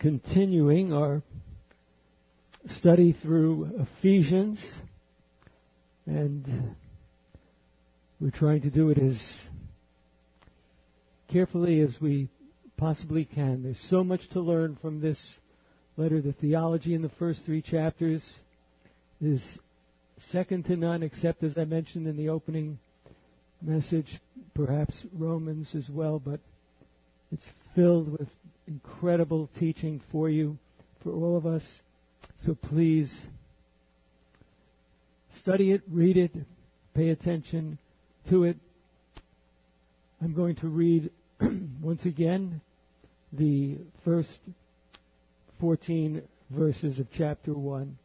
continuing our study through Ephesians, and we're trying to do it as carefully as we possibly can. There's so much to learn from this letter. The theology in the first 3 chapters is second to none, except, as I mentioned in the opening message, perhaps Romans as well, but it's filled with incredible teaching for you, for all of us. So please study it, read it, pay attention to it. I'm going to read once again the first 14 verses of chapter 1.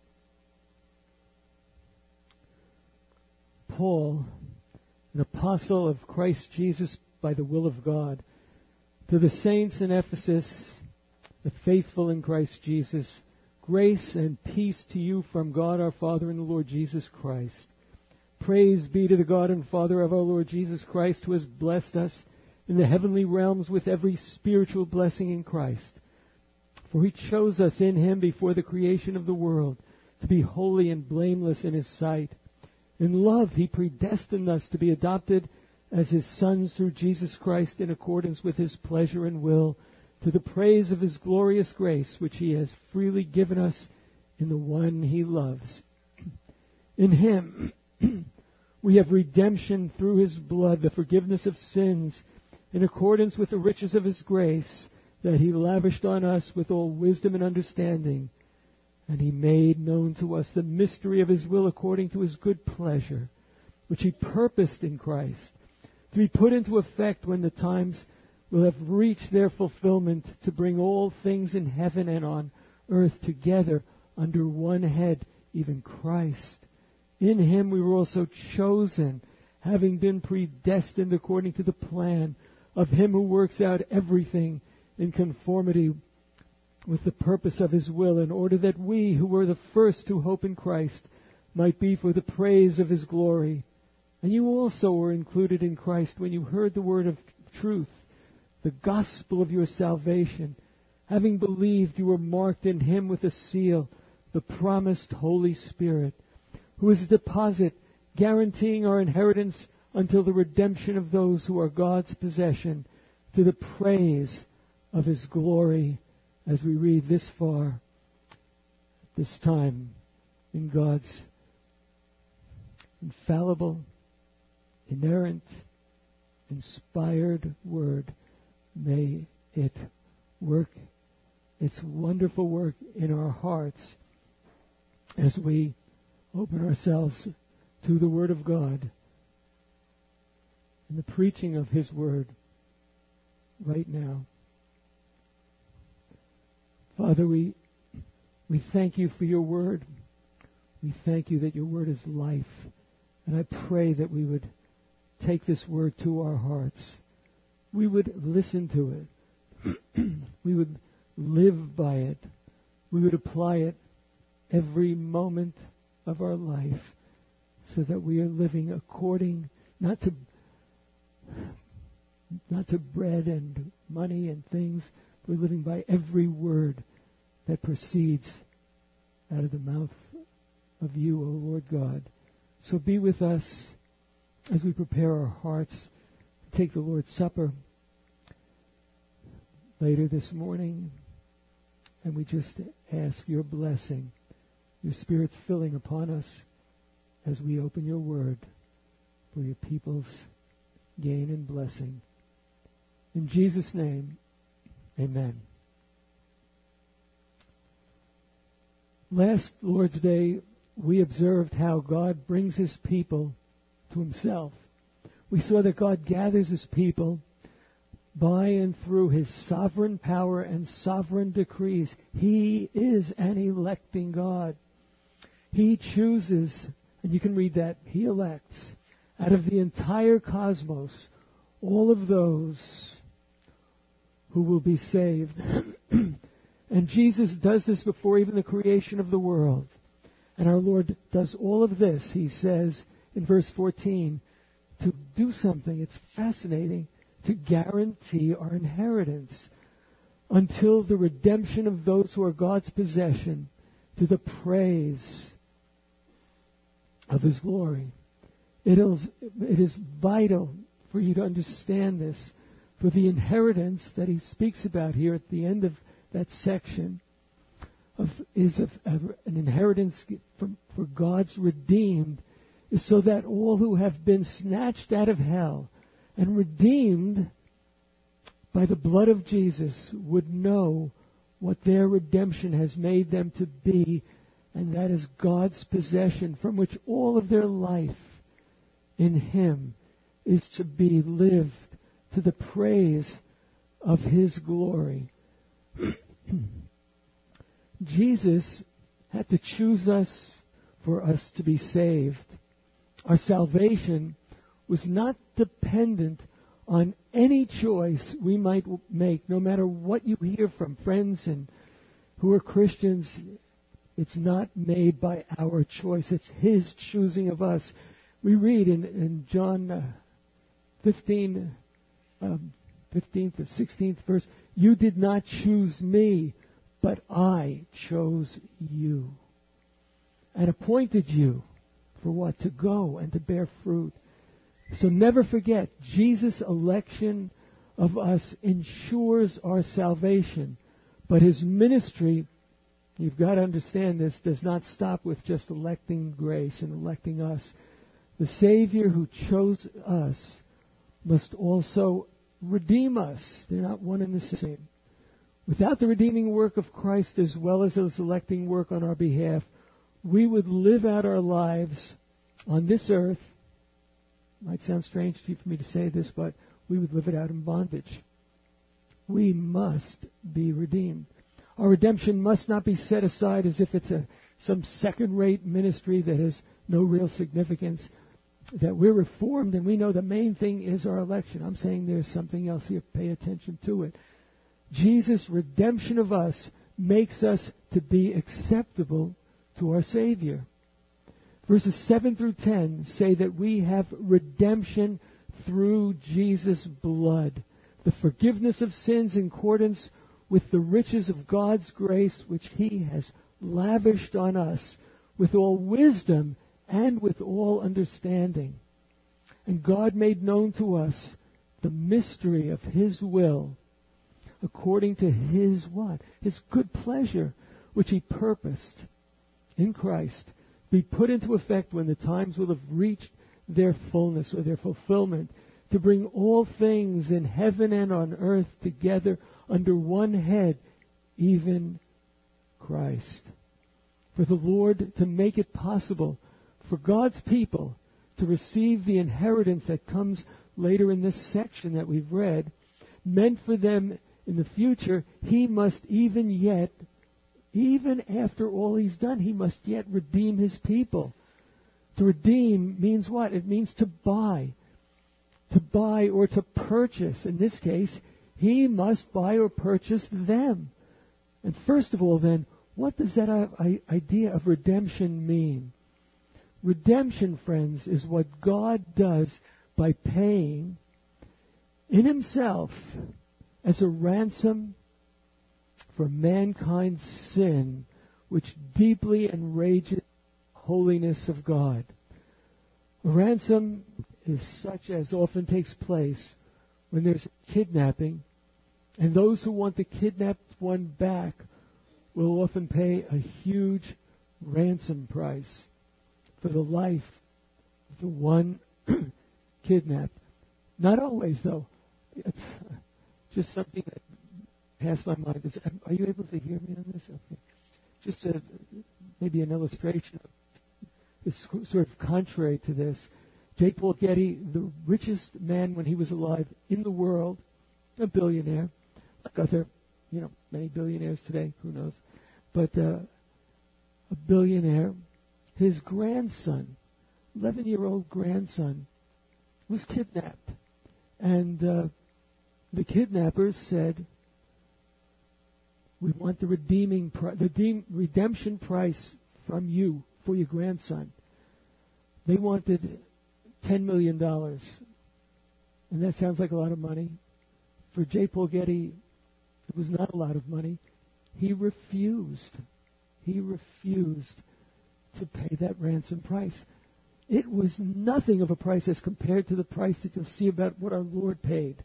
Paul, an apostle of Christ Jesus by the will of God, to the saints in Ephesus, the faithful in Christ Jesus, grace and peace to you from God our Father and the Lord Jesus Christ. Praise be to the God and Father of our Lord Jesus Christ, who has blessed us in the heavenly realms with every spiritual blessing in Christ. For He chose us in Him before the creation of the world to be holy and blameless in His sight. In love He predestined us to be adopted as His sons through Jesus Christ in accordance with His pleasure and will, to the praise of His glorious grace, which He has freely given us in the one He loves. In Him we have redemption through His blood, the forgiveness of sins, in accordance with the riches of His grace, that He lavished on us with all wisdom and understanding. And He made known to us the mystery of His will according to His good pleasure, which He purposed in Christ, to be put into effect when the times will have reached their fulfillment, to bring all things in heaven and on earth together under one head, even Christ. In Him we were also chosen, having been predestined according to the plan of Him who works out everything in conformity with the purpose of His will, in order that we, who were the first to hope in Christ, might be for the praise of His glory. And you also were included in Christ when you heard the word of truth, the gospel of your salvation. Having believed, you were marked in Him with a seal, the promised Holy Spirit, who is a deposit guaranteeing our inheritance until the redemption of those who are God's possession, to the praise of His glory. As we read this far, this time, in God's infallible, inerrant, inspired word, may it work its wonderful work in our hearts as we open ourselves to the Word of God and the preaching of His Word right now. Father, we thank You for Your Word. We thank You that Your Word is life. And I pray that we would take this Word to our hearts. We would listen to it. We would live by it. We would apply it every moment of our life, so that we are living according, not to bread and money and things. We're living by every word that proceeds out of the mouth of You, O Lord God. So be with us as we prepare our hearts to take the Lord's Supper later this morning. And we just ask Your blessing, Your Spirit's filling upon us as we open Your Word for Your people's gain and blessing. In Jesus' name, amen. Last Lord's Day, we observed how God brings His people to Himself. We saw that God gathers His people by and through His sovereign power and sovereign decrees. He is an electing God. He chooses, and you can read that, He elects out of the entire cosmos all of those who will be saved. And Jesus does this before even the creation of the world. And our Lord does all of this, He says in verse 14, to do something. It's fascinating. To guarantee our inheritance. until the redemption of those who are God's possession, to the praise of His glory. It is vital for you to understand this, for the inheritance that he speaks about here at the end of that section is an inheritance for God's redeemed, is so that all who have been snatched out of hell and redeemed by the blood of Jesus would know what their redemption has made them to be, and that is God's possession, from which all of their life in Him is to be lived to the praise of His glory. Jesus had to choose us for us to be saved. Our salvation was not dependent on any choice we might make, no matter what you hear from friends and who are Christians. It's not made by our choice. It's His choosing of us. We read in John 15th or 16th verse, "You did not choose me, but I chose you and appointed you for what? To go and to bear fruit." So never forget, Jesus' election of us ensures our salvation. But His ministry, you've got to understand this, does not stop with just electing grace and electing us. The Savior who chose us must also redeem us. They're not one and the same. Without the redeeming work of Christ as well as His electing work on our behalf, we would live out our lives on this earth. Might sound strange to you for me to say this, but we would live it out in bondage. We must be redeemed. Our redemption must not be set aside as if it's some second-rate ministry that has no real significance, that we're reformed and we know the main thing is our election. I'm saying there's something else here. Pay attention to it. Jesus' redemption of us makes us to be acceptable to our Savior. Verses 7 through 10 say that we have redemption through Jesus' blood, the forgiveness of sins in accordance with the riches of God's grace, which He has lavished on us with all wisdom and with all understanding. And God made known to us the mystery of His will, according to His what? His good pleasure, which He purposed in Christ, be put into effect when the times will have reached their fullness or their fulfillment, to bring all things in heaven and on earth together under one head, even Christ. For the Lord to make it possible for God's people to receive the inheritance that comes later in this section that we've read, meant for them in the future, He must even after all He's done, He must yet redeem His people. To redeem means what? It means to buy. To buy or to purchase. In this case, He must buy or purchase them. And first of all then, what does that idea of redemption mean? Redemption, friends, is what God does by paying in Himself as a ransom for mankind's sin, which deeply enrages the holiness of God. A ransom is such as often takes place when there's kidnapping, and those who want the kidnapped one back will often pay a huge ransom price for the life of the one kidnapped. Not always, though. Just something that passed my mind. Are you able to hear me on this? Okay. Just maybe an illustration of this, sort of contrary to this. J. Paul Getty, the richest man when he was alive in the world, a billionaire, like other, many billionaires today, who knows, but a billionaire. His grandson, 11-year-old grandson, was kidnapped. And the kidnappers said, "We want the redemption price from you for your grandson." They wanted $10 million. And that sounds like a lot of money. For J. Paul Getty, It was not a lot of money. He refused. He refused to pay that ransom price. It was nothing of a price as compared to the price that you'll see about what our Lord paid.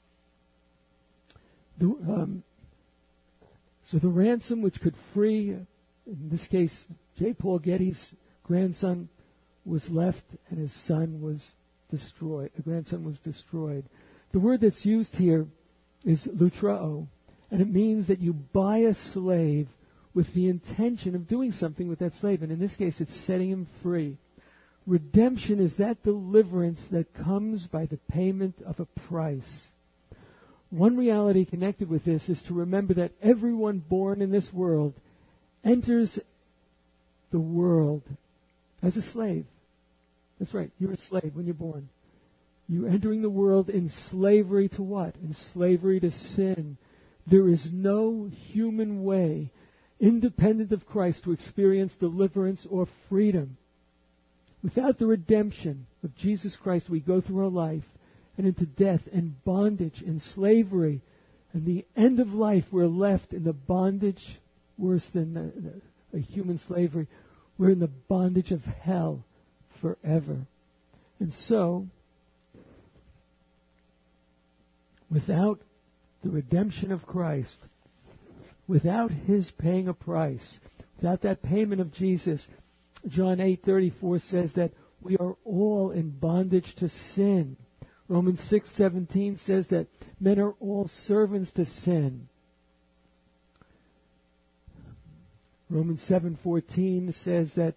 So the ransom which could free, in this case, J. Paul Getty's grandson was left and his son was destroyed. The grandson was destroyed. The word that's used here is lutrao, and it means that you buy a slave with the intention of doing something with that slave. And in this case, it's setting him free. Redemption is that deliverance that comes by the payment of a price. One reality connected with this is to remember that everyone born in this world enters the world as a slave. That's right, you're a slave when you're born. You're entering the world in slavery to what? In slavery to sin. There is no human way, independent of Christ, to experience deliverance or freedom. Without the redemption of Jesus Christ, we go through our life and into death and bondage and slavery. And the end of life, we're left in the bondage, worse than a human slavery. We're in the bondage of hell forever. And so, without the redemption of Christ, without His paying a price, without that payment of Jesus, John 8:34 says that we are all in bondage to sin. Romans 6:17 says that men are all servants to sin. Romans 7:14 says that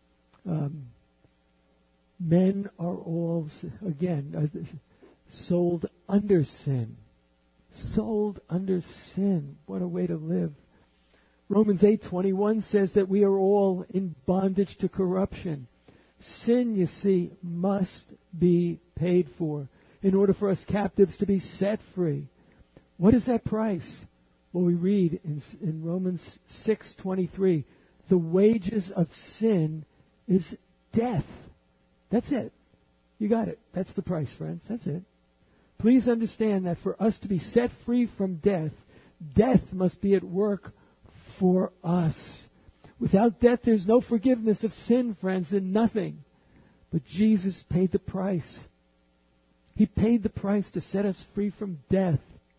men are all, again, sold under sin. Sold under sin. What a way to live. Romans 8:21 says that we are all in bondage to corruption. Sin, you see, must be paid for in order for us captives to be set free. What is that price? Well, we read in Romans 6:23, the wages of sin is death. That's it. You got it. That's the price, friends. That's it. Please understand that for us to be set free from death, death must be at work for us. Without death, there's no forgiveness of sin, friends, and nothing. But Jesus paid the price. He paid the price to set us free from death.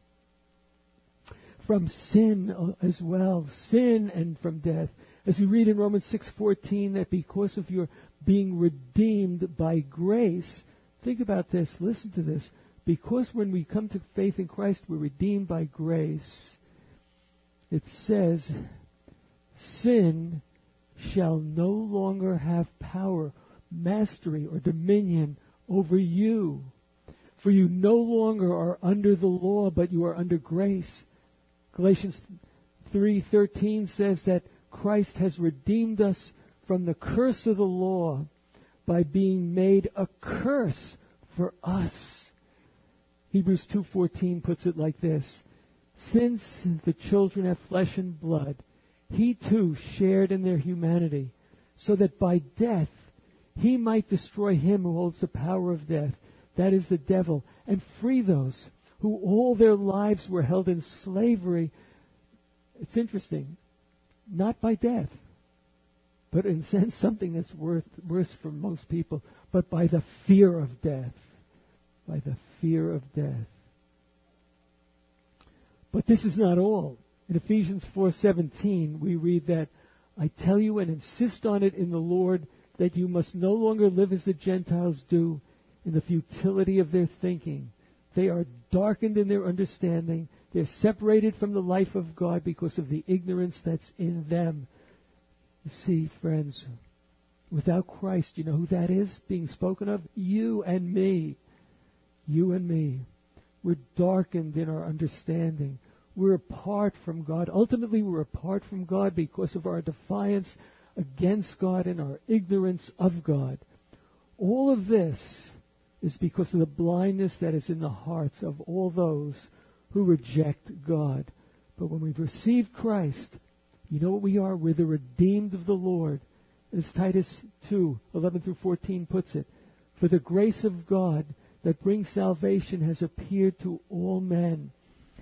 From sin as well. Sin and from death. As we read in Romans 6:14, that because of your being redeemed by grace, think about this, listen to this. Because when we come to faith in Christ, we're redeemed by grace. It says, sin shall no longer have power, mastery, or dominion over you. For you no longer are under the law, but you are under grace. Galatians 3:13 says that Christ has redeemed us from the curse of the law by being made a curse for us. Hebrews 2:14 puts it like this. Since the children have flesh and blood, He too shared in their humanity, so that by death He might destroy him who holds the power of death, that is the devil, and free those who all their lives were held in slavery. It's interesting. Not by death, but in a sense something that's worse for most people, but by the fear of death. By the fear of death. But this is not all. In Ephesians 4:17 we read that, I tell you and insist on it in the Lord that you must no longer live as the Gentiles do in the futility of their thinking. They are darkened in their understanding. They're separated from the life of God because of the ignorance that's in them. You see, friends, without Christ, you know who that is being spoken of? You and me. You and me. We're darkened in our understanding. We're apart from God. Ultimately, we're apart from God because of our defiance against God and our ignorance of God. All of this is because of the blindness that is in the hearts of all those who reject God. But when we've received Christ, you know what we are? We're the redeemed of the Lord. As Titus 2:11-14 puts it, for the grace of God that brings salvation has appeared to all men.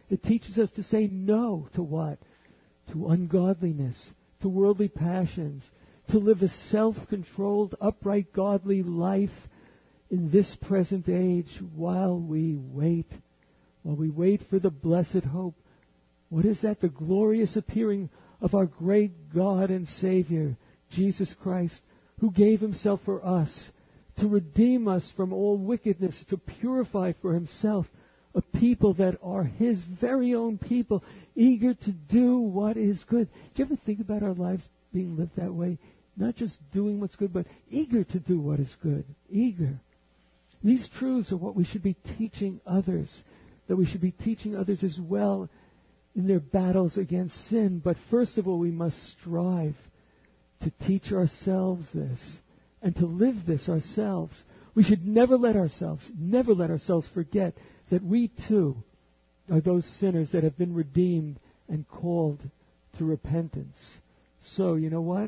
It teaches us to say no to what? To ungodliness, to worldly passions, to live a self-controlled, upright, godly life in this present age while we wait for the blessed hope. What is that? The glorious appearing of our great God and Savior, Jesus Christ, who gave himself for us to redeem us from all wickedness, to purify for himself a people that are his very own people, eager to do what is good. Do you ever think about our lives being lived that way? Not just doing what's good, but eager to do what is good. Eager. These truths are what we should be teaching others, that we should be teaching others as well in their battles against sin. But first of all, we must strive to teach ourselves this and to live this ourselves. We should never let ourselves forget that we too are those sinners that have been redeemed and called to repentance. So, you know what?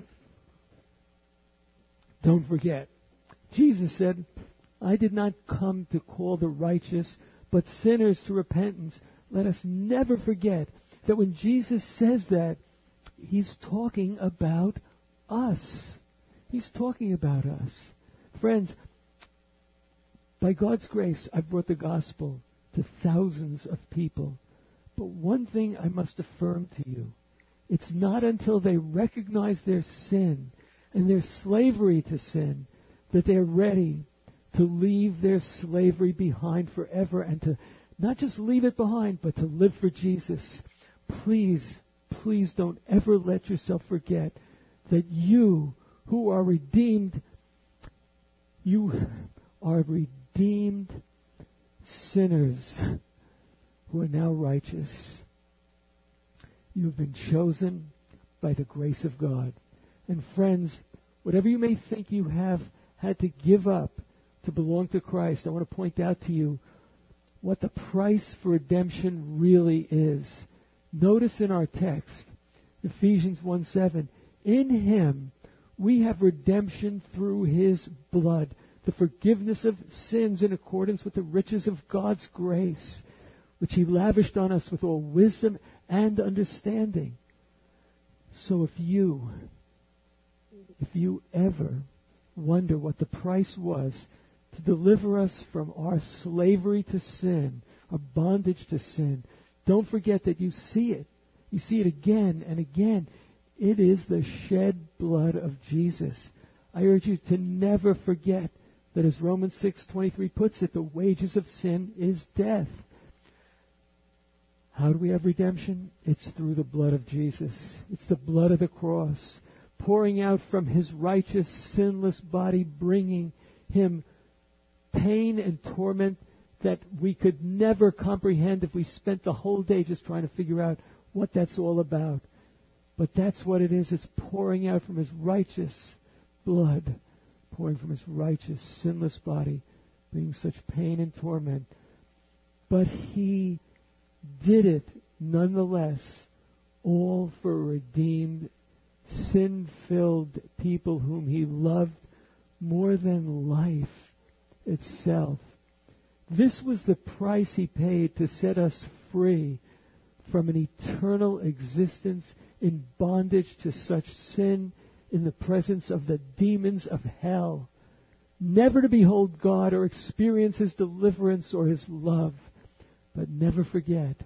Don't forget. Jesus said, I did not come to call the righteous, but sinners to repentance. Let us never forget that when Jesus says that, he's talking about us. He's talking about us. Friends, by God's grace, I've brought the gospel to thousands of people. But one thing I must affirm to you, it's not until they recognize their sin and their slavery to sin that they're ready to leave their slavery behind forever and to not just leave it behind, but to live for Jesus. Please, please don't ever let yourself forget that you who are redeemed, you are redeemed sinners who are now righteous. You have been chosen by the grace of God. And friends, whatever you may think you have had to give up to belong to Christ, I want to point out to you what the price for redemption really is. Notice in our text, Ephesians 1:7, in him we have redemption through his blood, the forgiveness of sins in accordance with the riches of God's grace, which he lavished on us with all wisdom and understanding. So if you ever wonder what the price was to deliver us from our slavery to sin, our bondage to sin, don't forget that you see it. You see it again and again. It is the shed blood of Jesus. I urge you to never forget that, as Romans 6:23 puts it, the wages of sin is death. How do we have redemption? It's through the blood of Jesus. It's the blood of the cross, pouring out from his righteous, sinless body, bringing him pain and torment that we could never comprehend if we spent the whole day just trying to figure out what that's all about. But that's what it is. It's pouring out from his righteous blood, pouring from his righteous, sinless body, bringing such pain and torment. But he did it nonetheless, all for a redeemed, sin-filled people whom he loved more than life itself. This was the price he paid to set us free from an eternal existence in bondage to such sin in the presence of the demons of hell, never to behold God or experience his deliverance or his love. But never forget,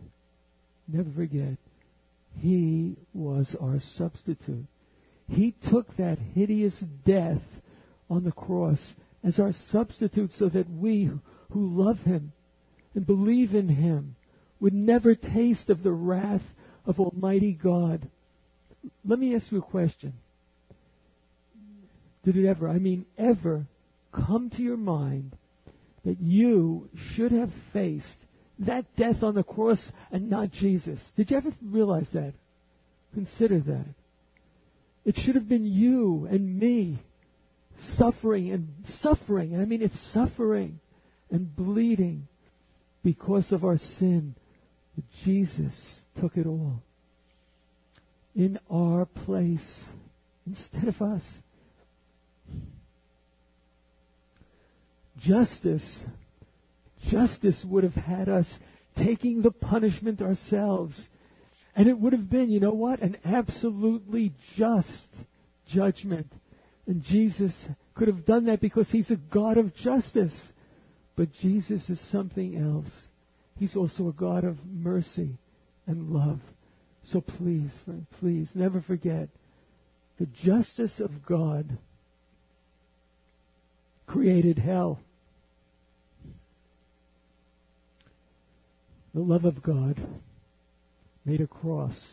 he was our substitute. He took that hideous death on the cross as our substitute so that we who love him and believe in him would never taste of the wrath of Almighty God. Let me ask you a question. Did it ever come to your mind that you should have faced that death on the cross and not Jesus? Did you ever realize that? Consider that. It should have been you and me suffering. It's suffering and bleeding because of our sin. But Jesus took it all in our place instead of us. Justice would have had us taking the punishment ourselves. And it would have been, you know what, an absolutely just judgment. And Jesus could have done that because he's a God of justice. But Jesus is something else. He's also a God of mercy and love. So please, friend, please never forget the justice of God created hell. The love of God made a cross.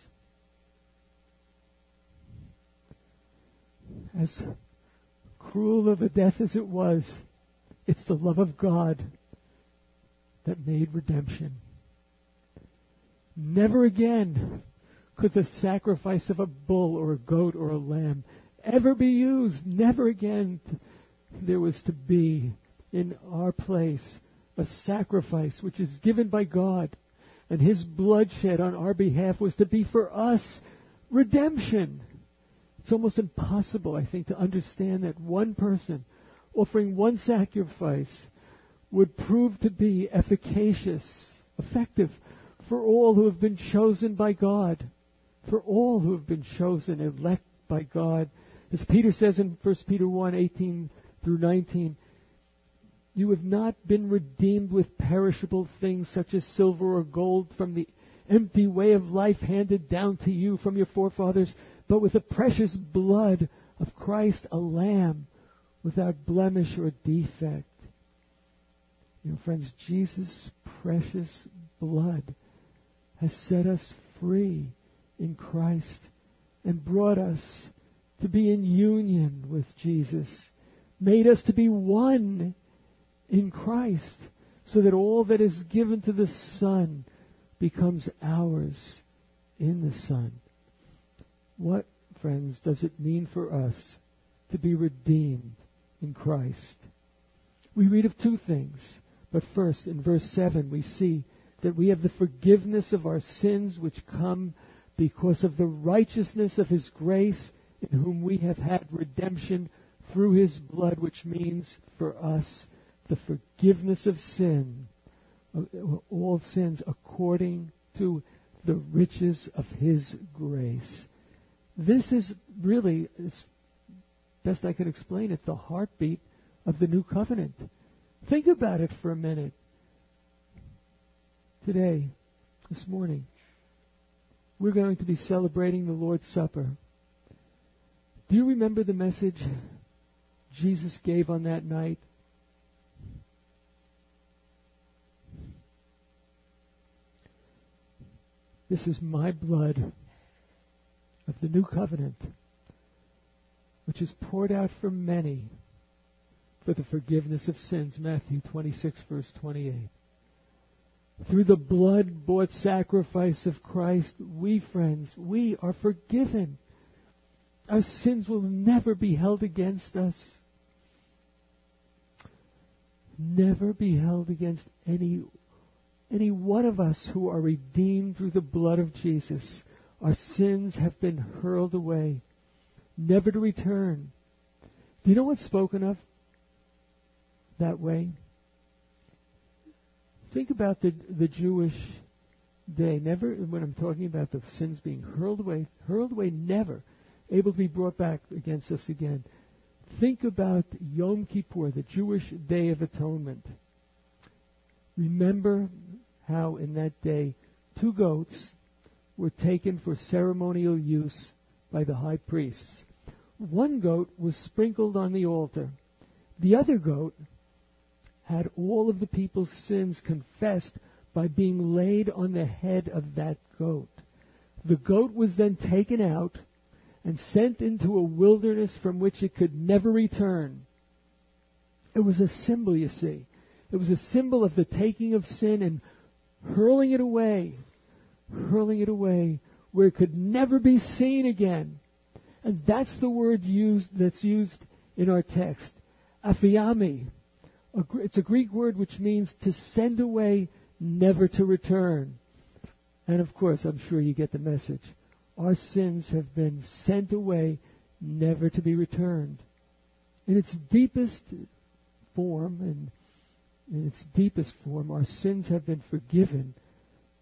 As cruel of a death as it was, it's the love of God that made redemption. Never again could the sacrifice of a bull or a goat or a lamb ever be used. Never again there was to be in our place a sacrifice which is given by God, and His blood shed on our behalf was to be for us redemption. It's almost impossible, I think, to understand that one person offering one sacrifice would prove to be efficacious, effective for all who have been chosen by God, for all who have been chosen, elect by God. As Peter says in 1 Peter 1:18 through 19, you have not been redeemed with perishable things such as silver or gold from the empty way of life handed down to you from your forefathers, but with the precious blood of Christ, a lamb without blemish or defect. You know, friends, Jesus' precious blood has set us free in Christ and brought us to be in union with Jesus, made us to be one in Christ, so that all that is given to the Son becomes ours in the Son. What, friends, does it mean for us to be redeemed in Christ? We read of two things. But first, in verse 7, we see that we have the forgiveness of our sins which come because of the righteousness of His grace, in whom we have had redemption through His blood, which means for us the forgiveness of sin, all sins, according to the riches of His grace. This is really, as best I can explain it, the heartbeat of the new covenant. Think about it for a minute. Today, this morning, we're going to be celebrating the Lord's Supper. Do you remember the message Jesus gave on that night? This is my blood of the new covenant, which is poured out for many for the forgiveness of sins. Matthew 26, verse 28. Through the blood-bought sacrifice of Christ, we, friends, we are forgiven. Our sins will never be held against us. Never be held against any one of us who are redeemed through the blood of Jesus. Our sins have been hurled away, never to return. Do you know what's spoken of that way? Think about the Jewish day. Never, when I'm talking about the sins being hurled away, never able to be brought back against us again. Think about Yom Kippur, the Jewish Day of Atonement. Remember how in that day 2 goats were taken for ceremonial use by the high priests. 1 goat was sprinkled on the altar. The other goat had all of the people's sins confessed by being laid on the head of that goat. The goat was then taken out and sent into a wilderness from which it could never return. It was a symbol, you see. It was a symbol of the taking of sin and hurling it away where it could never be seen again. And that's the word that's used in our text, aphiami. It's a Greek word which means to send away, never to return. And of course, I'm sure you get the message. Our sins have been sent away, never to be returned. In its deepest form, our sins have been forgiven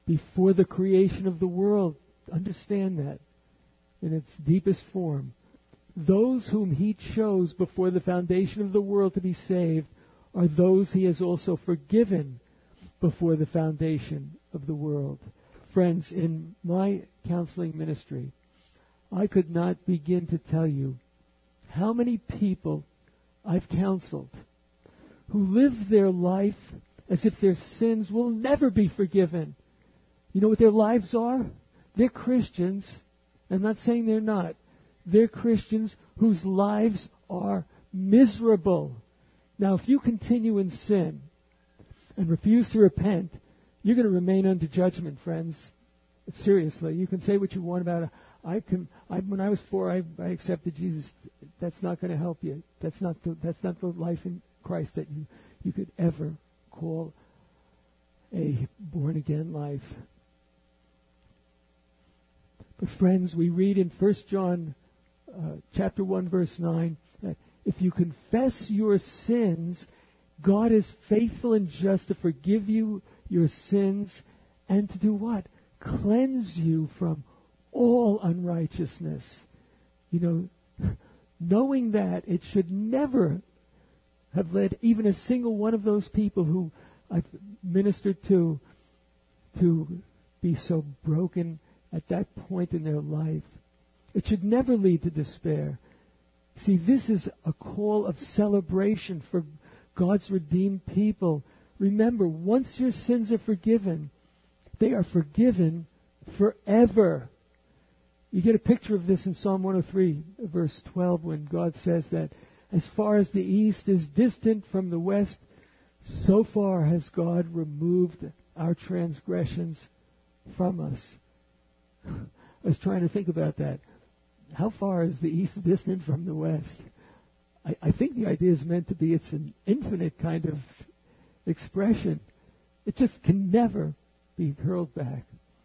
before the creation of the world. Understand that in its deepest form. Those whom he chose before the foundation of the world to be saved are those he has also forgiven before the foundation of the world. Friends, in my counseling ministry, I could not begin to tell you how many people I've counseled who live their life as if their sins will never be forgiven. You know what their lives are? They're Christians. I'm not saying they're not. They're Christians whose lives are miserable. Now, if you continue in sin and refuse to repent, you're going to remain under judgment, friends. Seriously, you can say what you want about it. When I was 4, I accepted Jesus. That's not going to help you. That's not the life in Christ that you could ever call a born again life. But friends, we read in 1 John chapter 1 verse 9 that if you confess your sins, God is faithful and just to forgive you your sins and to do what? Cleanse you from all unrighteousness. You know, knowing that, it should never have led even a single one of those people who I've ministered to be so broken at that point in their life. It should never lead to despair. See, this is a call of celebration for God's redeemed people. Remember, once your sins are forgiven, they are forgiven forever. You get a picture of this in Psalm 103, verse 12, when God says that as far as the east is distant from the west, so far has God removed our transgressions from us. I was trying to think about that. How far is the east distant from the west? I think the idea is meant to be it's an infinite kind of expression. It just can never be hurled back.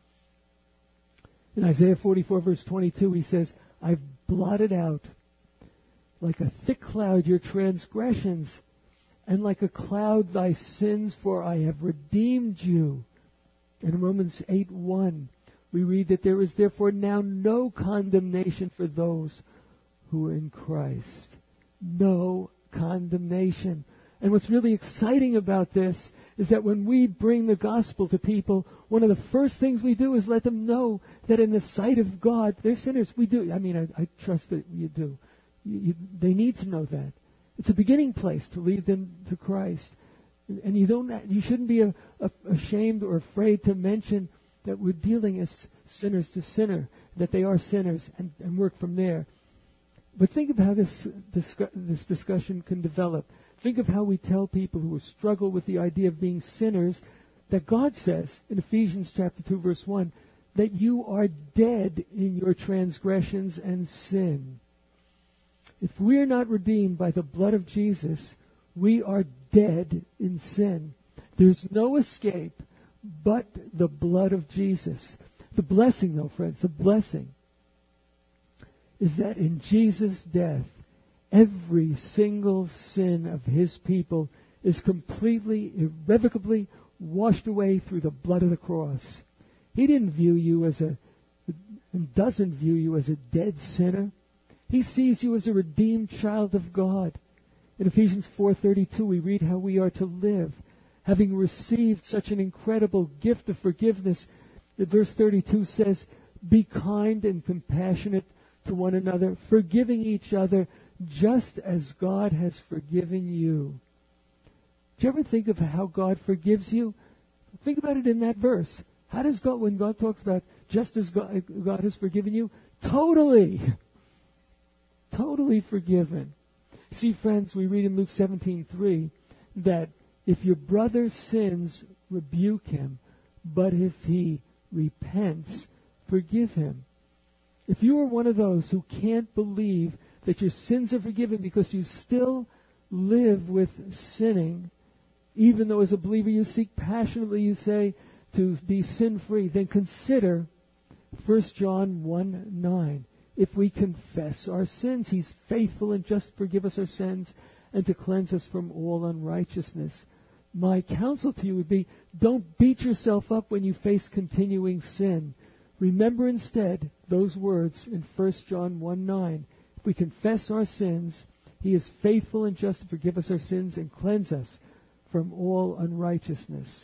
In Isaiah 44 verse 22 he says, I've blotted out like a thick cloud your transgressions, and like a cloud thy sins, for I have redeemed you. In Romans 8:1 we read that there is therefore now no condemnation for those who are in Christ. No condemnation. And what's really exciting about this is that when we bring the gospel to people, one of the first things we do is let them know that in the sight of God, they're sinners. We do. I mean, I trust that you do. They need to know that. It's a beginning place to lead them to Christ. And you shouldn't be ashamed or afraid to mention that we're dealing as sinners to sinner, that they are sinners, and work from there. But think of how this discussion can develop. Think of how we tell people who struggle with the idea of being sinners that God says in Ephesians chapter 2 verse 1 that you are dead in your transgressions and sin. If we are not redeemed by the blood of Jesus, we are dead in sin. There's no escape but the blood of Jesus. The blessing, though, friends, the blessing is that in Jesus' death, every single sin of His people is completely, irrevocably washed away through the blood of the cross. He didn't view you and doesn't view you as a dead sinner. He sees you as a redeemed child of God. In Ephesians 4:32, we read how we are to live, having received such an incredible gift of forgiveness. Verse 32 says, be kind and compassionate to one another, forgiving each other, just as God has forgiven you. Do you ever think of how God forgives you? Think about it in that verse. How does God, when God talks about just as God has forgiven you, totally forgiven. See, friends, we read in Luke 17:3 that if your brother sins, rebuke him, but if he repents, forgive him. If you are one of those who can't believe that your sins are forgiven because you still live with sinning, even though as a believer you seek passionately, you say, to be sin-free, then consider 1 John 1:9. If we confess our sins, He's faithful and just to forgive us our sins and to cleanse us from all unrighteousness. my counsel to you would be, don't beat yourself up when you face continuing sin. Remember instead those words in 1 John 1:9. If we confess our sins, He is faithful and just to forgive us our sins and cleanse us from all unrighteousness.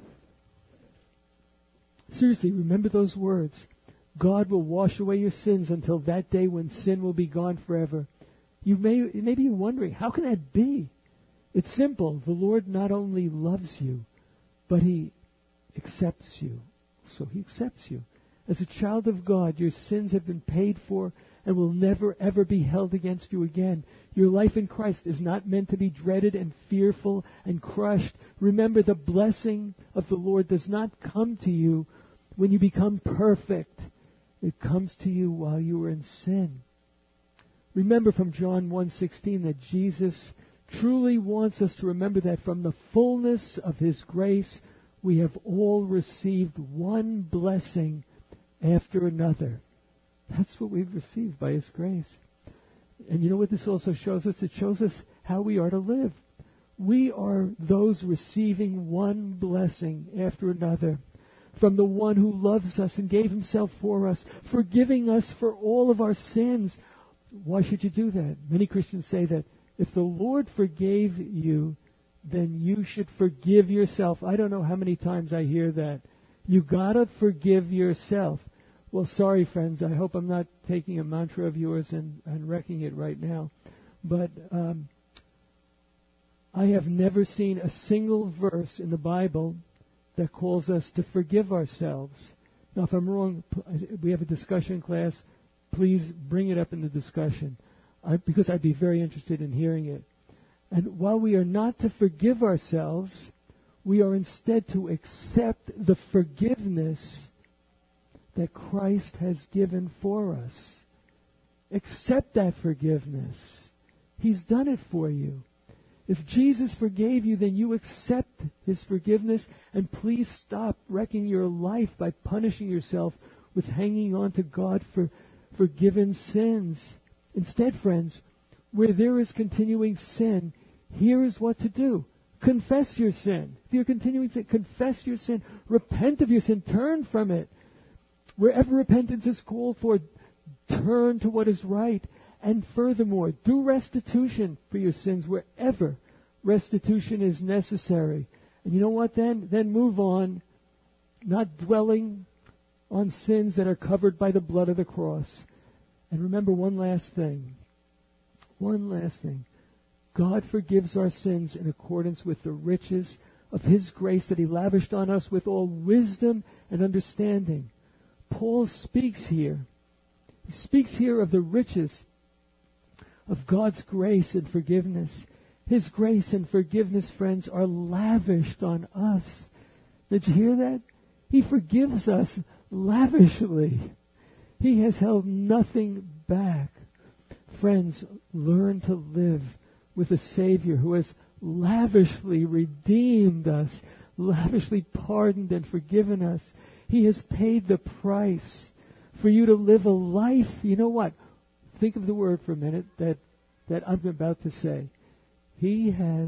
Seriously, remember those words. God will wash away your sins until that day when sin will be gone forever. You may be wondering, how can that be? It's simple. The Lord not only loves you, but He accepts you. So He accepts you. As a child of God, your sins have been paid for and will never ever be held against you again. Your life in Christ is not meant to be dreaded and fearful and crushed. Remember, the blessing of the Lord does not come to you when you become perfect. It comes to you while you are in sin. Remember from John 1:16 that Jesus truly wants us to remember that from the fullness of His grace, we have all received one blessing after another. That's what we've received by His grace. And you know what this also shows us? It shows us how we are to live. We are those receiving one blessing after another from the one who loves us and gave Himself for us, forgiving us for all of our sins. Why should you do that? Many Christians say that if the Lord forgave you, then you should forgive yourself. I don't know how many times I hear that. You gotta forgive yourself. Well, sorry, friends. I hope I'm not taking a mantra of yours and wrecking it right now. But I have never seen a single verse in the Bible that calls us to forgive ourselves. Now, if I'm wrong, we have a discussion class. Please bring it up in the discussion, because I'd be very interested in hearing it. And while we are not to forgive ourselves, we are instead to accept the forgiveness that Christ has given for us. Accept that forgiveness. He's done it for you. If Jesus forgave you, then you accept His forgiveness, and please stop wrecking your life by punishing yourself with hanging on to God for forgiven sins. Instead, friends, where there is continuing sin, here is what to do. Confess your sin. If you're continuing sin, confess your sin. Repent of your sin. Turn from it. Wherever repentance is called for, turn to what is right. And furthermore, do restitution for your sins wherever restitution is necessary. And you know what then? Then move on, not dwelling on sins that are covered by the blood of the cross. And remember one last thing. One last thing. God forgives our sins in accordance with the riches of His grace that He lavished on us with all wisdom and understanding. Paul speaks here. He speaks here of the riches of God's grace and forgiveness. His grace and forgiveness, friends, are lavished on us. Did you hear that? He forgives us lavishly. He has held nothing back. Friends, learn to live with a Savior who has lavishly redeemed us, lavishly pardoned and forgiven us. He has paid the price for you to live a life. You know what? Think of the word for a minute that I'm about to say. He has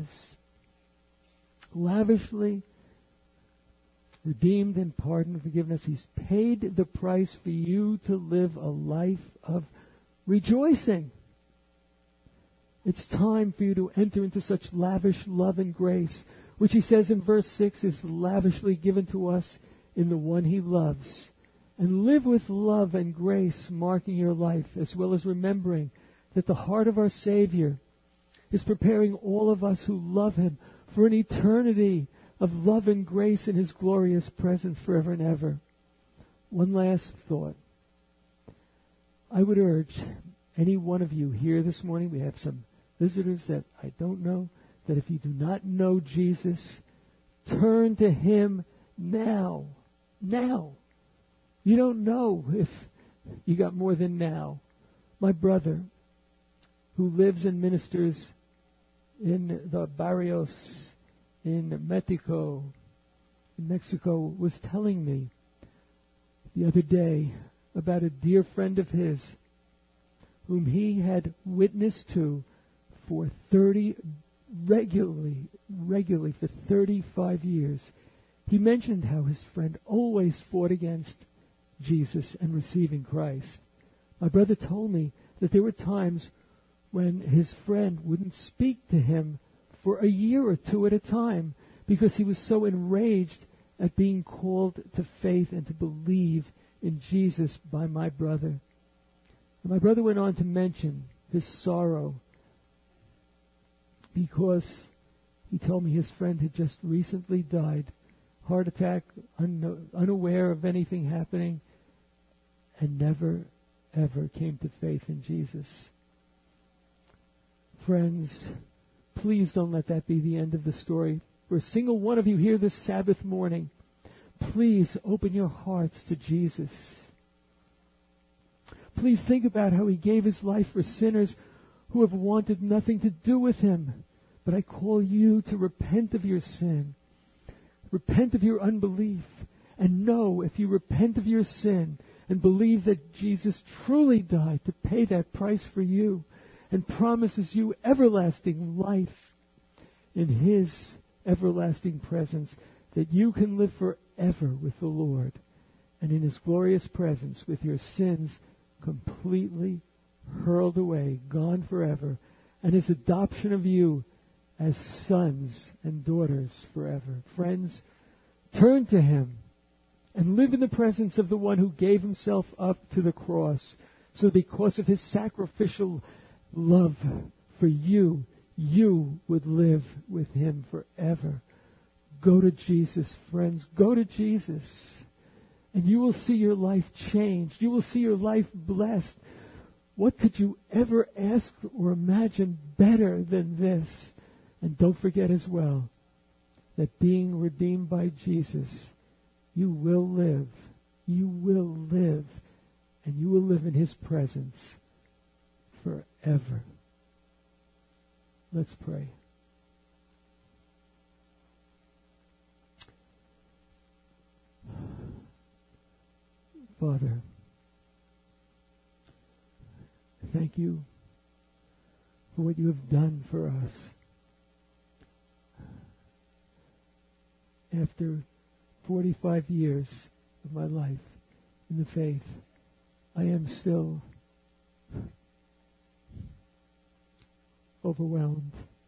lavishly redeemed and pardoned and forgiven us. He's paid the price for you to live a life of rejoicing. It's time for you to enter into such lavish love and grace, which He says in verse 6 is lavishly given to us in the one He loves. And live with love and grace marking your life, as well as remembering that the heart of our Savior is preparing all of us who love Him for an eternity of love and grace in His glorious presence forever and ever. One last thought. I would urge any one of you here this morning, we have some visitors that I don't know, that if you do not know Jesus, turn to Him now. Now. You don't know if you got more than now. My brother, who lives and ministers in the barrios in Mexico, was telling me the other day about a dear friend of his whom he had witnessed to for 30 regularly for 35 years. He mentioned how his friend always fought against Jesus and receiving Christ. My brother told me that there were times when his friend wouldn't speak to him for a year or two at a time because he was so enraged at being called to faith and to believe in Jesus by my brother. And my brother went on to mention his sorrow because he told me his friend had just recently died, heart attack, unaware of anything happening, and never, ever came to faith in Jesus. Friends, please don't let that be the end of the story. For a single one of you here this Sabbath morning, please open your hearts to Jesus. Please think about how he gave his life for sinners who have wanted nothing to do with him. But I call you to repent of your sin. Repent of your unbelief. And know if you repent of your sin and believe that Jesus truly died to pay that price for you and promises you everlasting life in his everlasting presence, that you can live forever with the Lord and in his glorious presence with your sins completely hurled away, gone forever, and his adoption of you as sons and daughters forever. Friends, turn to him and live in the presence of the one who gave himself up to the cross, so because of his sacrificial love for you, you would live with him forever. Go to Jesus, friends. Go to Jesus. And you will see your life changed. You will see your life blessed. What could you ever ask or imagine better than this? And don't forget as well that being redeemed by Jesus, you will live. You will live. And you will live in his presence forever. Let's pray. Father, thank you for what you have done for us. After 45 years of my life in the faith, I am still overwhelmed.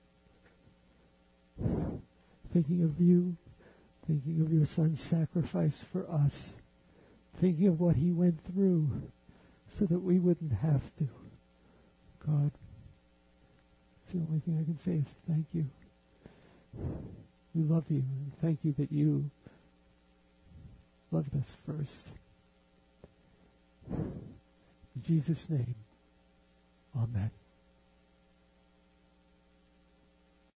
Thinking of you, thinking of your son's sacrifice for us, thinking of what he went through so that we wouldn't have to. God, it's the only thing I can say is thank you. We love you, and thank you that you loved us first. In Jesus' name, amen.